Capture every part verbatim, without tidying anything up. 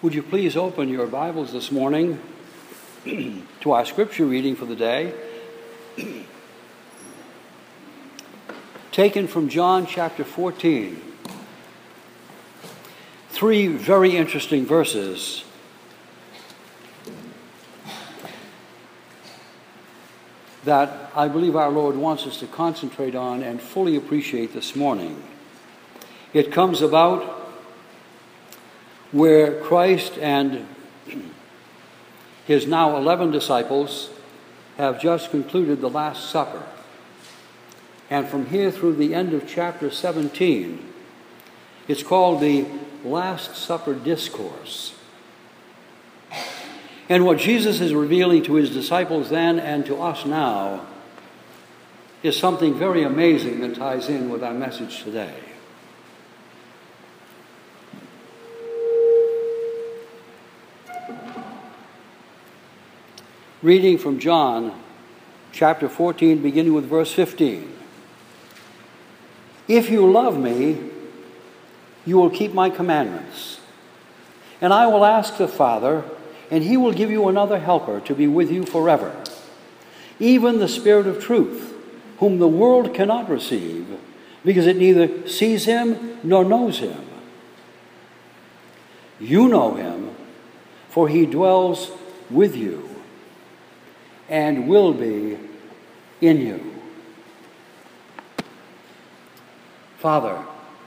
Would you please open your Bibles this morning to our scripture reading for the day, taken from John chapter fourteen. Three very interesting verses. That I believe our Lord wants us to concentrate on and fully appreciate this morning. It comes about where Christ and his now eleven disciples have just concluded the Last Supper. And from here through the end of chapter seventeen, it's called the Last Supper Discourse. And what Jesus is revealing to his disciples then and to us now is something very amazing that ties in with our message today. Reading from John chapter fourteen, beginning with verse fifteen. If you love me, you will keep my commandments. And I will ask the Father, and he will give you another helper to be with you forever, even the Spirit of truth, whom the world cannot receive, because it neither sees him nor knows him. You know him, for he dwells with you and will be in you. Father,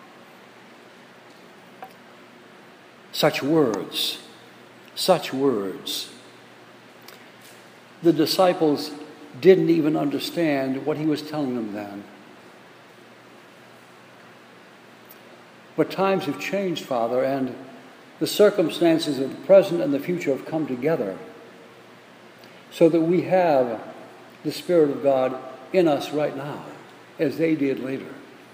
such words, such words. The disciples didn't even understand what he was telling them then. But times have changed, Father, and the circumstances of the present and the future have come together so that we have the Spirit of God in us right now, as they did later.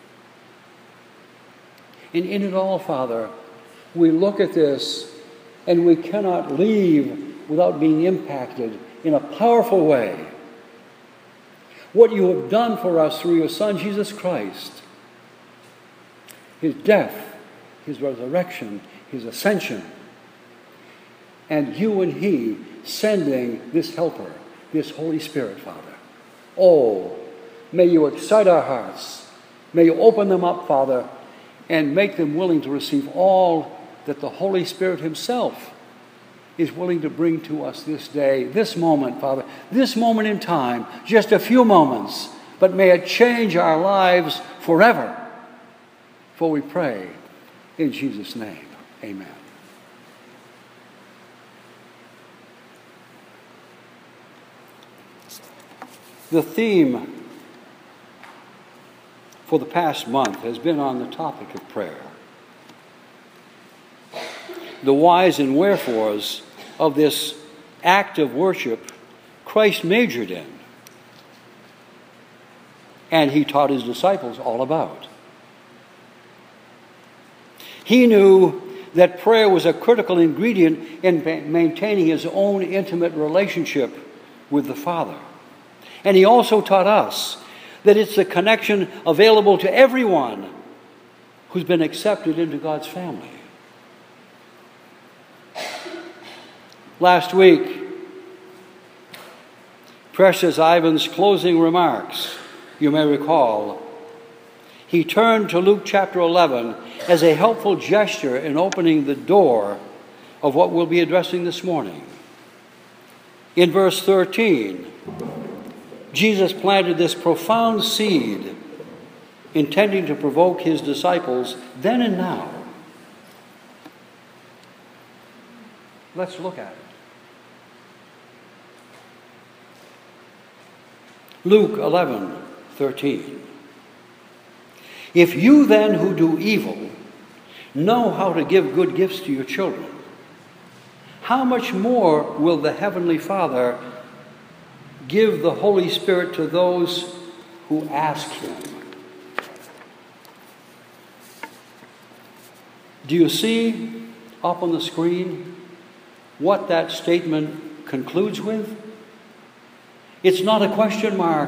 And in it all, Father, we look at this and we cannot leave without being impacted in a powerful way. What you have done for us through your Son, Jesus Christ, his death, his resurrection, his ascension, and you and he sending this helper, this Holy Spirit, Father. Oh, may you excite our hearts. May you open them up, Father, and make them willing to receive all that the Holy Spirit himself is willing to bring to us this day, this moment, Father, this moment in time, just a few moments, but may it change our lives forever. For we pray in Jesus' name. Amen. The theme for the past month has been on the topic of prayer. The whys and wherefores of this act of worship Christ majored in, and he taught his disciples all about. He knew that prayer was a critical ingredient in maintaining his own intimate relationship with the Father. And he also taught us that it's the connection available to everyone who's been accepted into God's family. Last week, Precious Ivan's closing remarks, you may recall, he turned to Luke chapter eleven as a helpful gesture in opening the door of what we'll be addressing this morning. In verse thirteen, Jesus planted this profound seed, intending to provoke his disciples then and now. Let's look at it. Luke eleven thirteen. If you then who do evil know how to give good gifts to your children, how much more will the Heavenly Father give the Holy Spirit to those who ask him? Do you see up on the screen what that statement concludes with? It's not a question mark.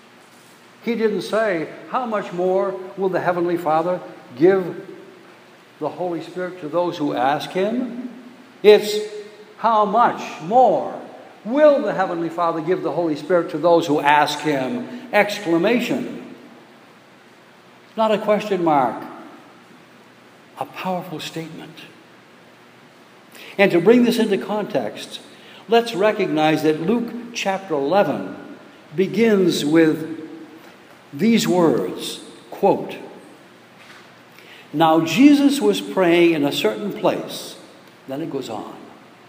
He didn't say, how much more will the Heavenly Father give the Holy Spirit to those who ask Him. It's how much more will the Heavenly Father give the Holy Spirit to those who ask Him? Exclamation. Not a question mark. A powerful statement. And to bring this into context, let's recognize that Luke chapter eleven begins with these words, quote, "Now Jesus was praying in a certain place." Then it goes on.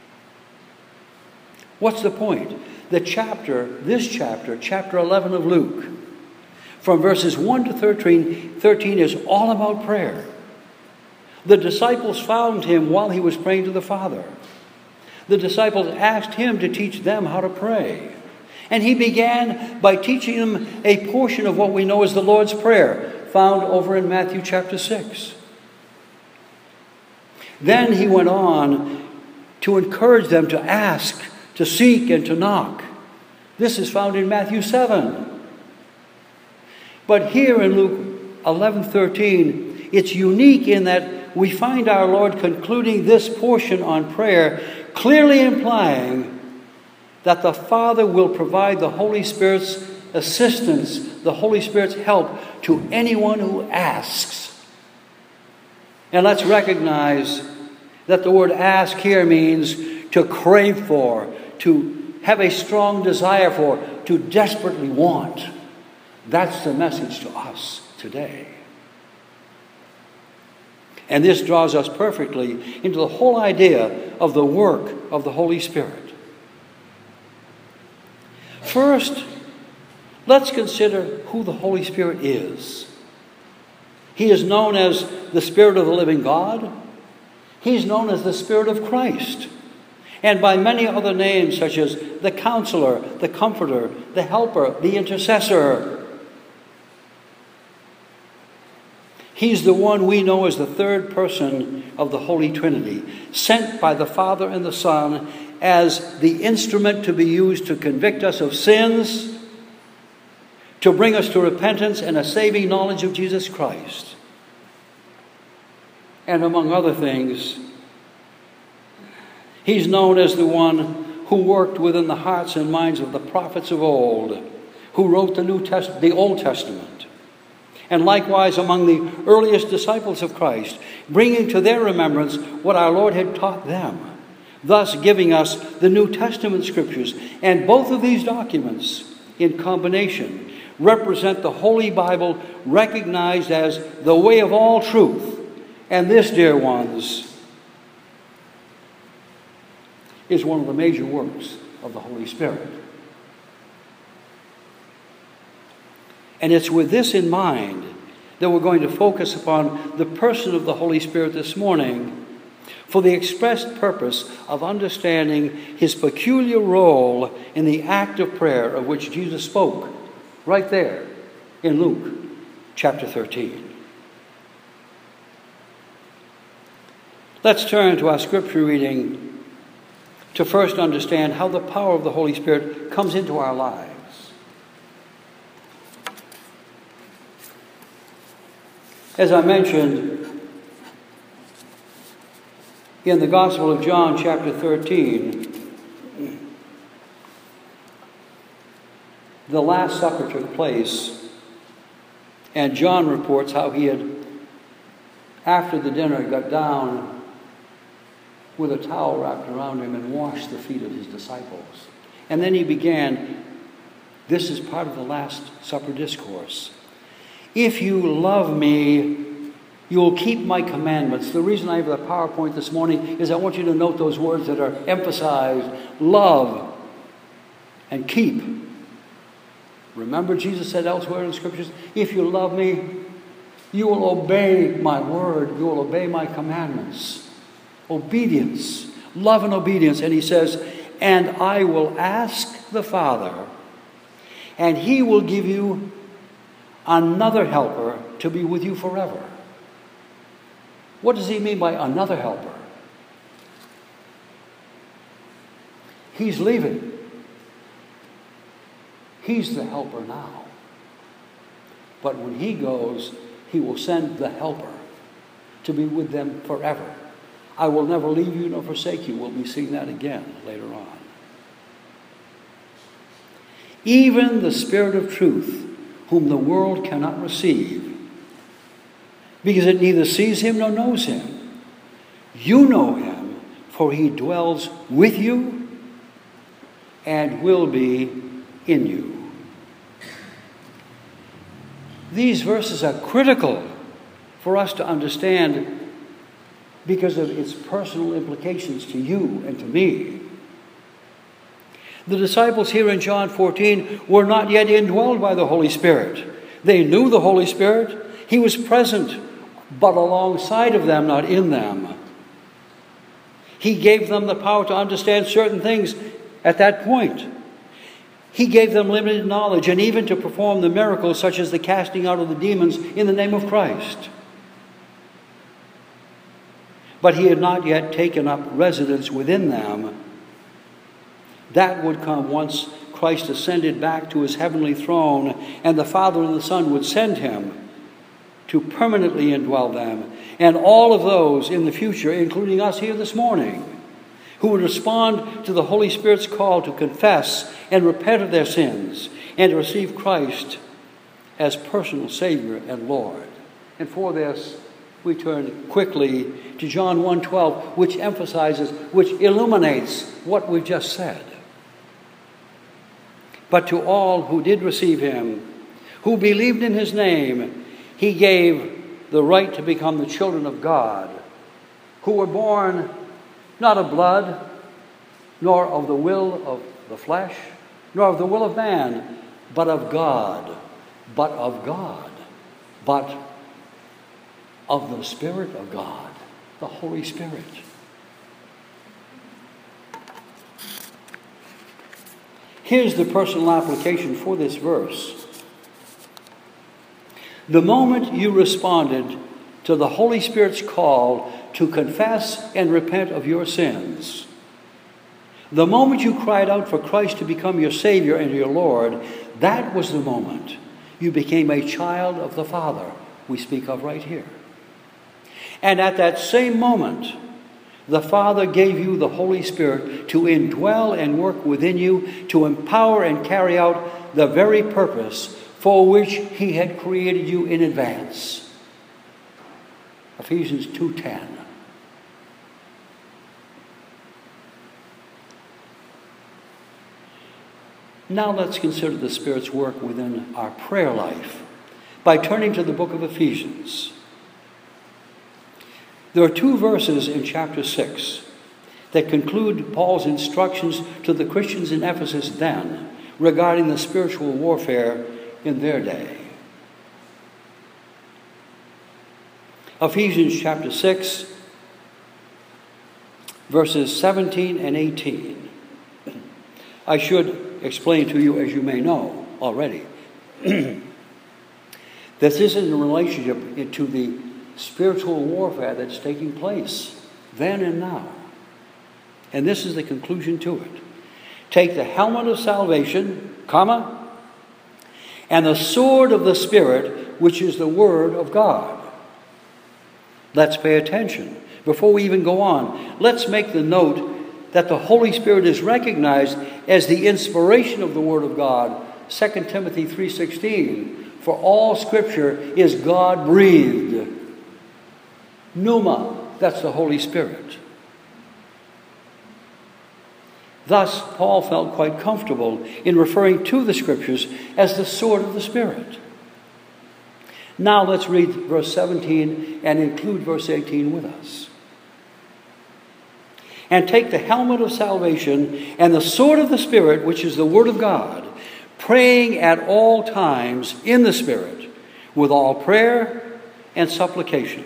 What's the point? The chapter, this chapter, chapter eleven of Luke, from verses one to thirteen, thirteen is all about prayer. The disciples found Him while He was praying to the Father. The disciples asked Him to teach them how to pray. And He began by teaching them a portion of what we know as the Lord's Prayer, found over in Matthew chapter six. Then He went on to encourage them to ask, to seek, and to knock. This is found in Matthew seven. But here in Luke eleven thirteen, it's unique in that we find our Lord concluding this portion on prayer, clearly implying that the Father will provide the Holy Spirit's assistance, the Holy Spirit's help to anyone who asks. And let's recognize that the word ask here means to crave for, to have a strong desire for, to desperately want. That's the message to us today. And this draws us perfectly into the whole idea of the work of the Holy Spirit. First, let's consider who the Holy Spirit is. He is known as the Spirit of the living God. He's known as the Spirit of Christ. And by many other names such as the Counselor, the Comforter, the Helper, the Intercessor. He's the one we know as the third person of the Holy Trinity, sent by the Father and the Son as the instrument to be used to convict us of sins, to bring us to repentance and a saving knowledge of Jesus Christ. And among other things, He's known as the one who worked within the hearts and minds of the prophets of old, who wrote the New Test- the Old Testament. And likewise among the earliest disciples of Christ, bringing to their remembrance what our Lord had taught them, thus giving us the New Testament scriptures. And both of these documents, in combination, represent the Holy Bible, recognized as the way of all truth. And this, dear ones, is one of the major works of the Holy Spirit. And it's with this in mind that we're going to focus upon the person of the Holy Spirit this morning for the expressed purpose of understanding His peculiar role in the act of prayer of which Jesus spoke right there in Luke chapter thirteen. Let's turn to our scripture reading to first understand how the power of the Holy Spirit comes into our lives. As I mentioned, in the Gospel of John, chapter thirteen, the Last Supper took place, and John reports how he had, after the dinner, got down with a towel wrapped around him and washed the feet of his disciples. And then he began, this is part of the Last Supper discourse. If you love me, you will keep my commandments. The reason I have the PowerPoint this morning is I want you to note those words that are emphasized. Love and keep. Remember, Jesus said elsewhere in the scriptures, if you love me, you will obey my word. You will obey my commandments. Obedience. Love and obedience. And he says, and I will ask the Father, and He will give you another helper to be with you forever. What does he mean by another helper? He's leaving. He's the helper now. But when he goes, he will send the helper to be with them forever. I will never leave you nor forsake you. We'll be seeing that again later on. Even the Spirit of truth, whom the world cannot receive, because it neither sees him nor knows him. You know him, for he dwells with you and will be in you. These verses are critical for us to understand because of its personal implications to you and to me. The disciples here in John fourteen were not yet indwelled by the Holy Spirit. They knew the Holy Spirit. He was present, but alongside of them, not in them. He gave them the power to understand certain things at that point. He gave them limited knowledge and even to perform the miracles such as the casting out of the demons in the name of Christ. But he had not yet taken up residence within them. That would come once Christ ascended back to his heavenly throne and the Father and the Son would send him to permanently indwell them. And all of those in the future, including us here this morning, who would respond to the Holy Spirit's call to confess and repent of their sins and to receive Christ as personal Savior and Lord. And for this, we turn quickly to John one twelve, which emphasizes, which illuminates what we've just said. But to all who did receive him, who believed in his name, he gave the right to become the children of God, who were born not of blood, nor of the will of the flesh, nor of the will of man, but of God, but of God, but of the Spirit of God, the Holy Spirit. Here's the personal application for this verse. The moment you responded to the Holy Spirit's call to confess and repent of your sins, the moment you cried out for Christ to become your Savior and your Lord, that was the moment you became a child of the Father we speak of right here. And at that same moment, the Father gave you the Holy Spirit to indwell and work within you, to empower and carry out the very purpose for which he had created you in advance. Ephesians two ten. Now let's consider the Spirit's work within our prayer life by turning to the book of Ephesians. There are two verses in chapter six that conclude Paul's instructions to the Christians in Ephesus then regarding the spiritual warfare in their day. Ephesians chapter six, verses seventeen and eighteen. I should explain to you, as you may know already, that this is in relationship to the spiritual warfare that's taking place then and now. And this is the conclusion to it. Take the helmet of salvation, comma, and the sword of the Spirit, which is the Word of God. Let's pay attention. Before we even go on, let's make the note that the Holy Spirit is recognized as the inspiration of the Word of God. Second Timothy three sixteen, for all Scripture is God-breathed. Pneuma, that's the Holy Spirit. Thus, Paul felt quite comfortable in referring to the Scriptures as the sword of the Spirit. Now let's read verse seventeen and include verse eighteen with us. And take the helmet of salvation and the sword of the Spirit, which is the Word of God, praying at all times in the Spirit, with all prayer and supplication.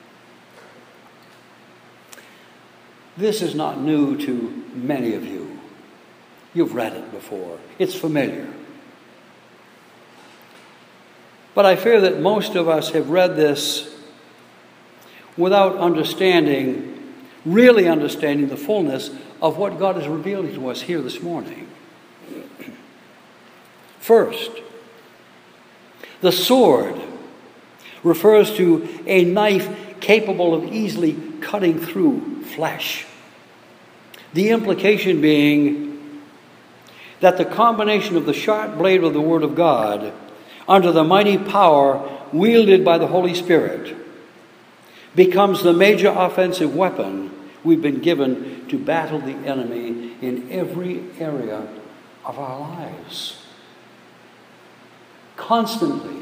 This is not new to many of you. You've read it before. It's familiar. But I fear that most of us have read this without understanding, really understanding the fullness of what God is revealing to us here this morning. First, the sword refers to a knife capable of easily cutting through flesh. The implication being that the combination of the sharp blade of the Word of God under the mighty power wielded by the Holy Spirit becomes the major offensive weapon we've been given to battle the enemy in every area of our lives. Constantly.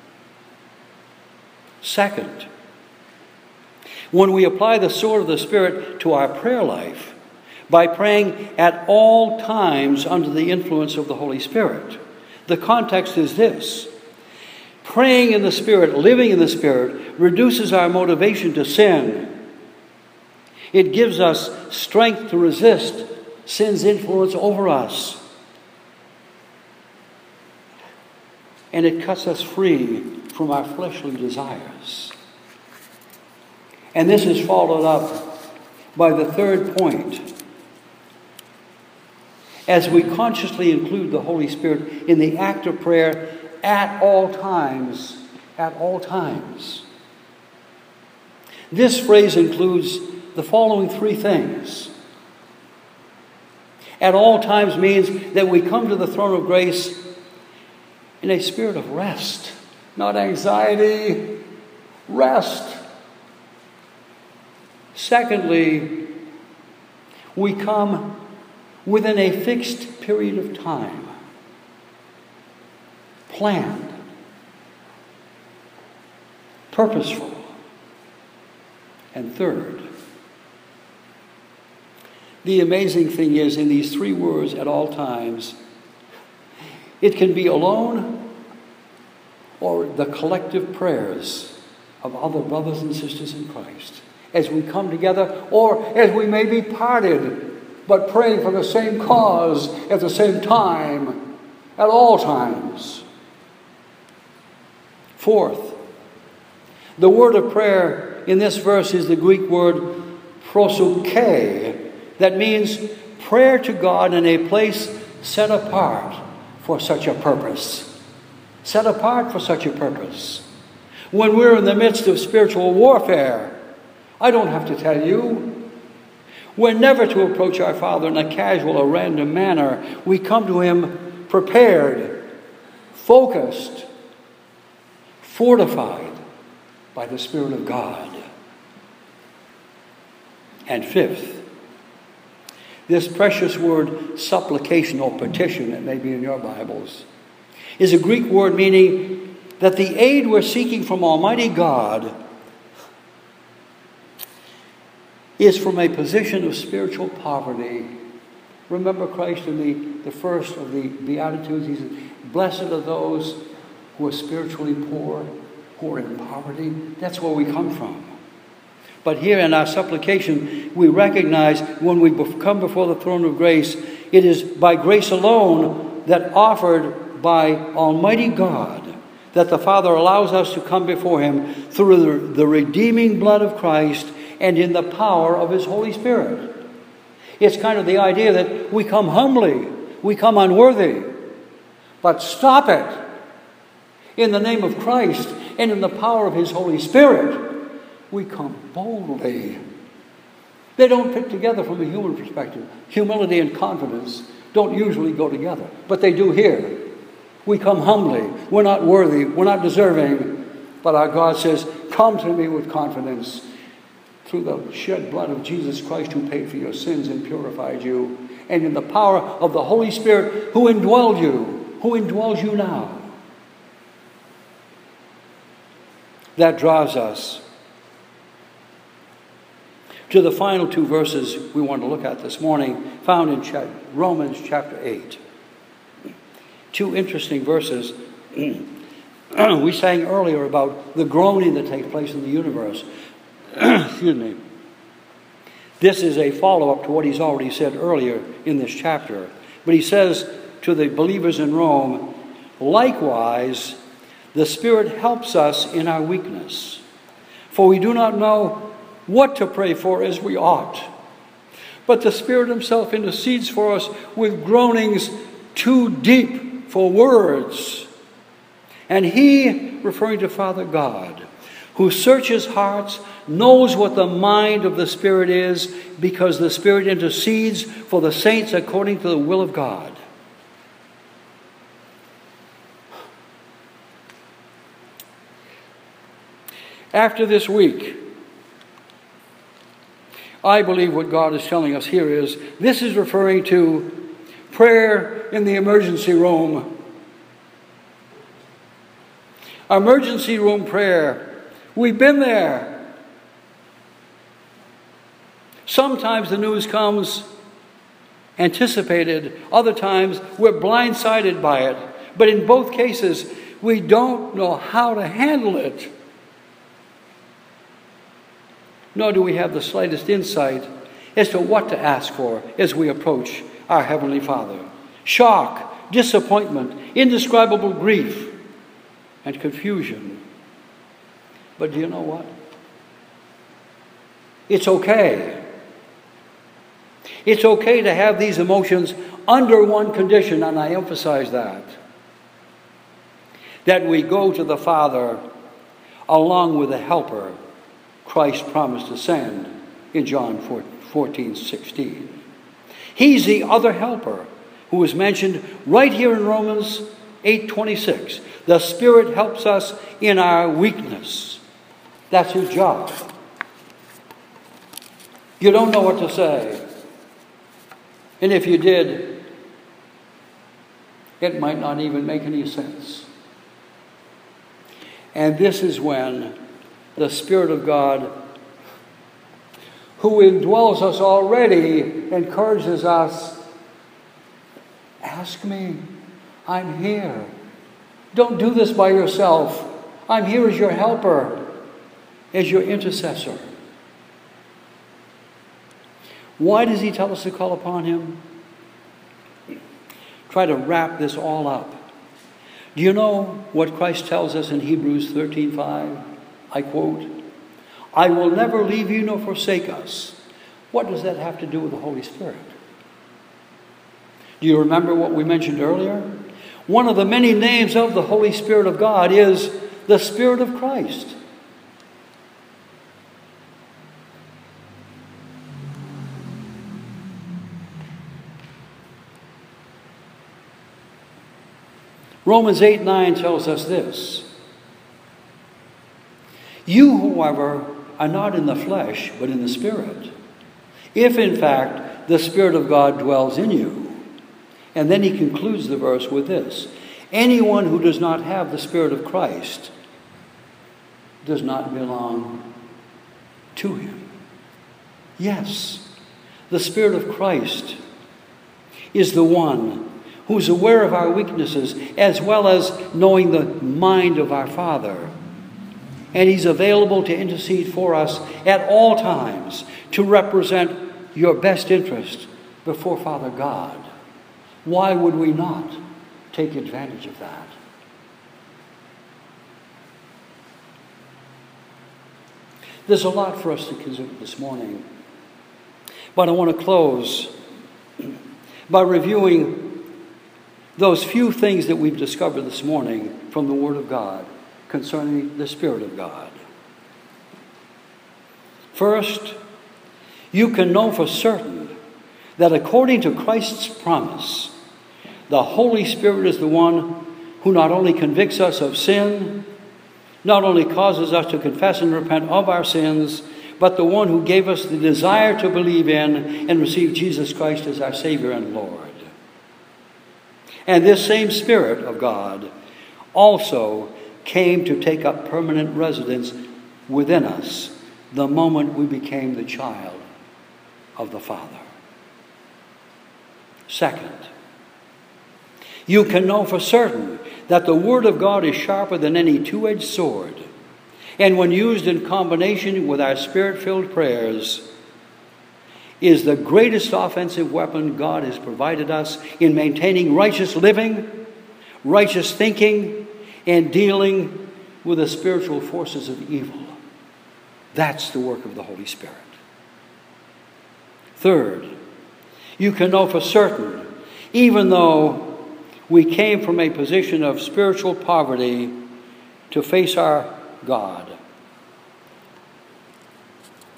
Second, when we apply the sword of the Spirit to our prayer life by praying at all times under the influence of the Holy Spirit, the context is this. Praying in the Spirit, living in the Spirit, reduces our motivation to sin. It gives us strength to resist sin's influence over us. And it cuts us free from our fleshly desires. And this is followed up by the third point. As we consciously include the Holy Spirit in the act of prayer at all times, at all times. This phrase includes the following three things. At all times means that we come to the throne of grace in a spirit of rest, not anxiety, rest. Secondly, we come within a fixed period of time, planned, purposeful. And third, the amazing thing is, in these three words, at all times, it can be alone or the collective prayers of other brothers and sisters in Christ as we come together, or as we may be parted, but praying for the same cause at the same time, at all times. Fourth, the word of prayer in this verse is the Greek word proseuche, that means prayer to God in a place set apart for such a purpose. Set apart for such a purpose. When we're in the midst of spiritual warfare, I don't have to tell you, we're never to approach our Father in a casual or random manner. We come to Him prepared, focused, fortified by the Spirit of God. And fifth, this precious word supplication or petition, it may be in your Bibles, is a Greek word meaning that the aid we're seeking from Almighty God is from a position of spiritual poverty. Remember Christ in the, the first of the Beatitudes, he said, blessed are those who are spiritually poor, who are in poverty. That's where we come from. But here in our supplication, we recognize when we come before the throne of grace, it is by grace alone that offered by Almighty God that the Father allows us to come before Him through the, the redeeming blood of Christ and in the power of His Holy Spirit. It's kind of the idea that we come humbly, we come unworthy, but stop it. In the name of Christ and in the power of His Holy Spirit, we come boldly. They don't fit together from a human perspective. Humility and confidence don't usually go together, but they do here. We come humbly. We're not worthy. We're not deserving. But our God says, come to me with confidence through the shed blood of Jesus Christ, who paid for your sins and purified you, and in the power of the Holy Spirit who indwelled you, who indwells you now. That draws us to the final two verses we want to look at this morning, found in Romans chapter eight. Two interesting verses. We sang earlier about the groaning that takes place in the universe. Excuse me. This is a follow-up to what he's already said earlier in this chapter. But he says to the believers in Rome, likewise, the Spirit helps us in our weakness. For we do not know what to pray for as we ought. But the Spirit Himself intercedes for us with groanings too deep for words. And He, referring to Father God, who searches hearts, knows what the mind of the Spirit is, because the Spirit intercedes for the saints according to the will of God. After this week, I believe what God is telling us here is, this is referring to prayer in the emergency room. Emergency room prayer. We've been there. Sometimes the news comes anticipated. Other times we're blindsided by it. But in both cases, we don't know how to handle it. Nor do we have the slightest insight as to what to ask for as we approach our Heavenly Father. Shock, disappointment, indescribable grief, and confusion. But do you know what? It's okay. It's okay to have these emotions under one condition, and I emphasize that. That we go to the Father along with the Helper Christ promised to send in John fourteen sixteen. He's the other helper who is mentioned right here in Romans eight twenty-six. The Spirit helps us in our weakness. That's his job. You don't know what to say. And if you did, it might not even make any sense. And this is when the Spirit of God, who indwells us already, encourages us. Ask me. I'm here. Don't do this by yourself. I'm here as your helper, as your intercessor. Why does he tell us to call upon him? Try to wrap this all up. Do you know what Christ tells us in Hebrews thirteen five? I quote, I will never leave you nor forsake us. What does that have to do with the Holy Spirit? Do you remember what we mentioned earlier? One of the many names of the Holy Spirit of God is the Spirit of Christ. Romans eight nine tells us this. You, however, are not in the flesh, but in the Spirit, if in fact the Spirit of God dwells in you. And then he concludes the verse with this. Anyone who does not have the Spirit of Christ does not belong to him. Yes, the Spirit of Christ is the one who's aware of our weaknesses as well as knowing the mind of our Father. And he's available to intercede for us at all times, to represent your best interest before Father God. Why would we not take advantage of that? There's a lot for us to consider this morning. But I want to close by reviewing those few things that we've discovered this morning from the Word of God concerning the Spirit of God. First, you can know for certain that according to Christ's promise, the Holy Spirit is the one who not only convicts us of sin, not only causes us to confess and repent of our sins, but the one who gave us the desire to believe in and receive Jesus Christ as our Savior and Lord. And this same Spirit of God also came to take up permanent residence within us the moment we became the child of the Father. Second, you can know for certain that the Word of God is sharper than any two-edged sword, and when used in combination with our Spirit-filled prayers, is the greatest offensive weapon God has provided us in maintaining righteous living, righteous thinking, and dealing with the spiritual forces of evil. That's the work of the Holy Spirit. Third, you can know for certain, even though we came from a position of spiritual poverty to face our God,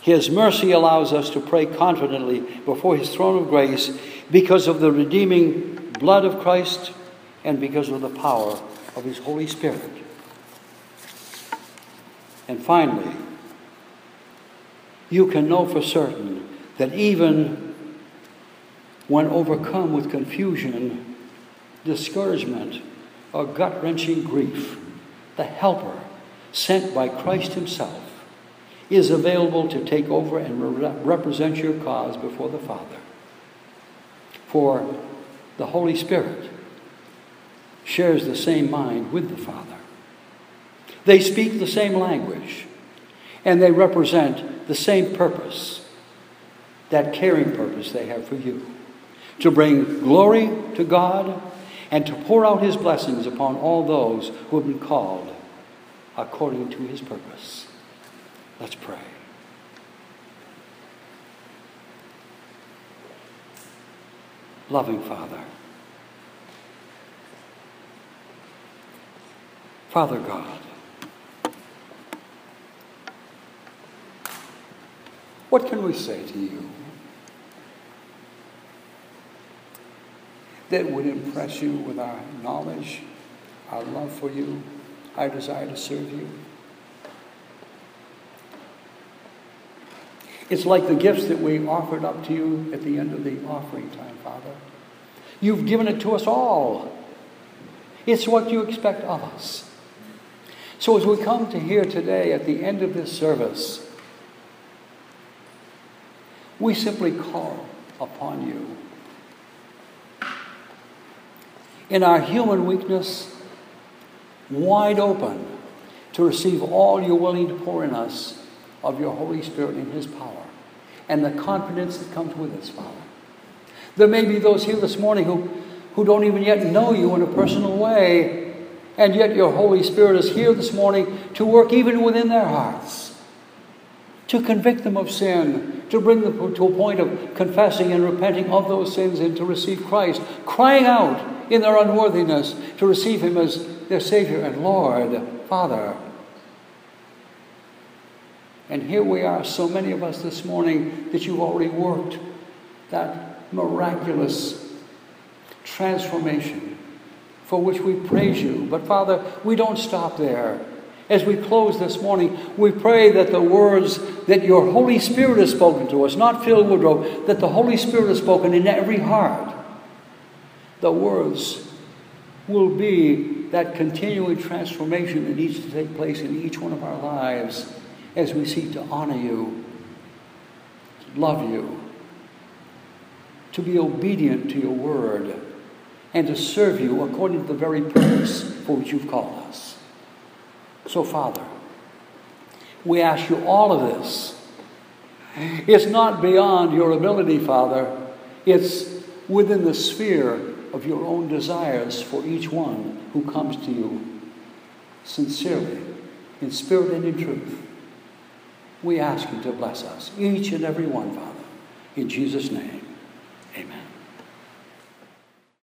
His mercy allows us to pray confidently before His throne of grace because of the redeeming blood of Christ and because of the power of His Holy Spirit. And finally, you can know for certain that even when overcome with confusion, discouragement, or gut-wrenching grief, the Helper sent by Christ Himself is available to take over and re- represent your cause before the Father. For the Holy Spirit shares the same mind with the Father. They speak the same language, and they represent the same purpose, that caring purpose they have for you, to bring glory to God and to pour out His blessings upon all those who have been called according to His purpose. Let's pray. Loving Father, Father God, what can we say to you that would impress you with our knowledge, our love for you, our desire to serve you? It's like the gifts that we offered up to you at the end of the offering time, Father. You've given it to us all. It's what you expect of us. So as we come to here today at the end of this service, we simply call upon you. In our human weakness, wide open to receive all you're willing to pour in us of your Holy Spirit and His power, and the confidence that comes with us, Father. There may be those here this morning who, who don't even yet know you in a personal way, and yet your Holy Spirit is here this morning to work even within their hearts, to convict them of sin, to bring them to a point of confessing and repenting of those sins and to receive Christ, crying out in their unworthiness to receive Him as their Savior and Lord, Father. And here we are, so many of us this morning, that you've already worked that miraculous transformation for which we praise you. But Father, we don't stop there. As we close this morning, we pray that the words that your Holy Spirit has spoken to us, not Phil Woodrow, that the Holy Spirit has spoken in every heart, the words will be that continuing transformation that needs to take place in each one of our lives as we seek to honor you, to love you, to be obedient to your word, and to serve you according to the very purpose for which you've called us. So, Father, we ask you all of this. It's not beyond your ability, Father. It's within the sphere of your own desires for each one who comes to you sincerely, in spirit and in truth. We ask you to bless us, each and every one, Father. In Jesus' name, amen.